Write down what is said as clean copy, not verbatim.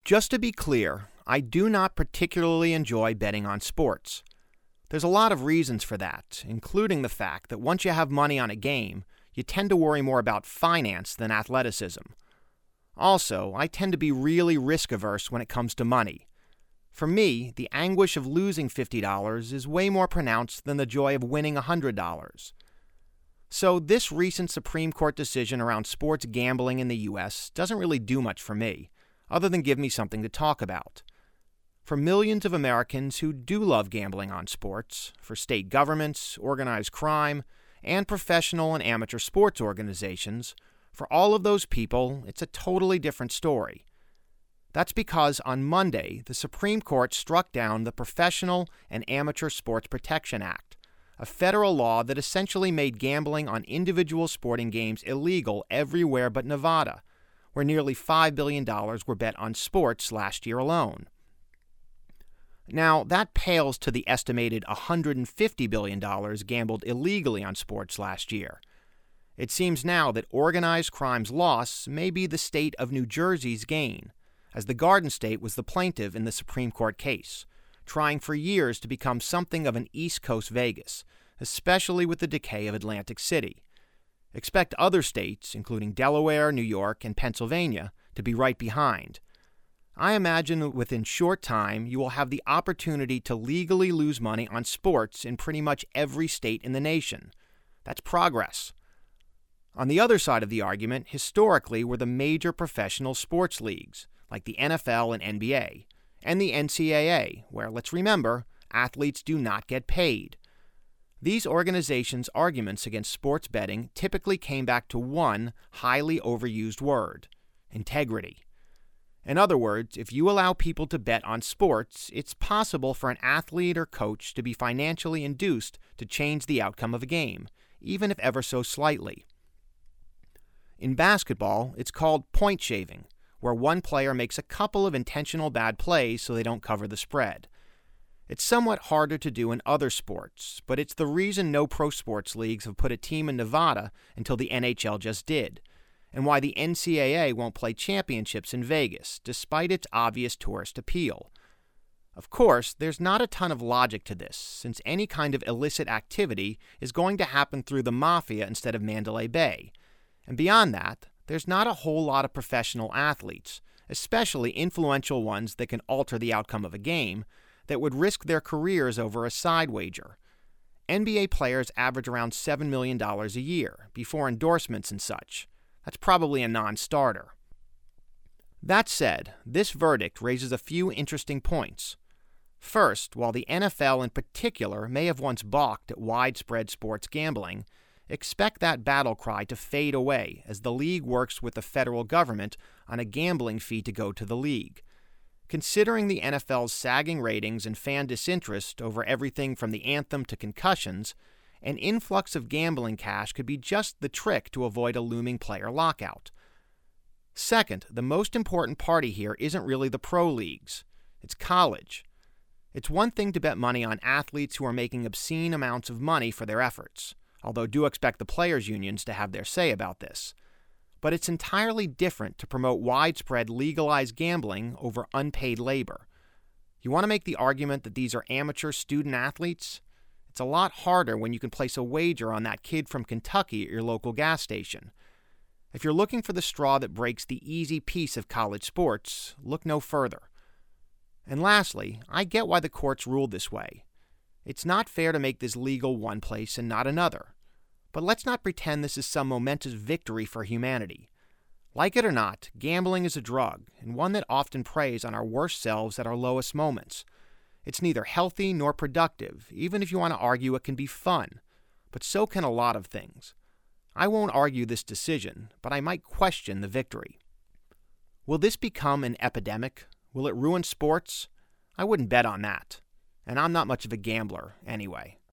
Just to be clear, I do not particularly enjoy betting on sports. There's a lot of reasons for that, including the fact that once you have money on a game, you tend to worry more about finance than athleticism. Also, I tend to be really risk-averse when it comes to money. For me, the anguish of losing $50 is way more pronounced than the joy of winning $100. So this recent Supreme Court decision around sports gambling in the U.S. doesn't really do much for me, other than give me something to talk about. For millions of Americans who do love gambling on sports, for state governments, organized crime, and professional and amateur sports organizations, for all of those people, it's a totally different story. That's because on Monday, the Supreme Court struck down the Professional and Amateur Sports Protection Act, a federal law that essentially made gambling on individual sporting games illegal everywhere but Nevada, where nearly $5 billion were bet on sports last year alone. Now, that pales to the estimated $150 billion gambled illegally on sports last year. It seems now that organized crime's loss may be the state of New Jersey's gain, as the Garden State was the plaintiff in the Supreme Court case, trying for years to become something of an East Coast Vegas, especially with the decay of Atlantic City. Expect other states, including Delaware, New York, and Pennsylvania, to be right behind. I imagine within short time you will have the opportunity to legally lose money on sports in pretty much every state in the nation. That's progress. On the other side of the argument, historically, were the major professional sports leagues, like the NFL and NBA, and the NCAA, where, let's remember, athletes do not get paid. These organizations' arguments against sports betting typically came back to one highly overused word: integrity. In other words, if you allow people to bet on sports, it's possible for an athlete or coach to be financially induced to change the outcome of a game, even if ever so slightly. In basketball, it's called point shaving, where one player makes a couple of intentional bad plays so they don't cover the spread. It's somewhat harder to do in other sports, but it's the reason no pro sports leagues have put a team in Nevada until the NHL just did, and why the NCAA won't play championships in Vegas, despite its obvious tourist appeal. Of course, there's not a ton of logic to this, since any kind of illicit activity is going to happen through the mafia instead of Mandalay Bay. And beyond that, there's not a whole lot of professional athletes, especially influential ones that can alter the outcome of a game, that would risk their careers over a side wager. NBA players average around $7 million a year, before endorsements and such. That's probably a non-starter. That said, this verdict raises a few interesting points. First, while the NFL in particular may have once balked at widespread sports gambling, expect that battle cry to fade away as the league works with the federal government on a gambling fee to go to the league. Considering the NFL's sagging ratings and fan disinterest over everything from the anthem to concussions, an influx of gambling cash could be just the trick to avoid a looming player lockout. Second, the most important party here isn't really the pro leagues. It's college. It's one thing to bet money on athletes who are making obscene amounts of money for their efforts, although do expect the players' unions to have their say about this. But it's entirely different to promote widespread legalized gambling over unpaid labor. You want to make the argument that these are amateur student athletes? It's a lot harder when you can place a wager on that kid from Kentucky at your local gas station. If you're looking for the straw that breaks the easy piece of college sports, look no further. And lastly, I get why the courts ruled this way. It's not fair to make this legal one place and not another. But let's not pretend this is some momentous victory for humanity. Like it or not, gambling is a drug, and one that often preys on our worst selves at our lowest moments. It's neither healthy nor productive, even if you want to argue it can be fun. But so can a lot of things. I won't argue this decision, but I might question the victory. Will this become an epidemic? Will it ruin sports? I wouldn't bet on that. And I'm not much of a gambler, anyway.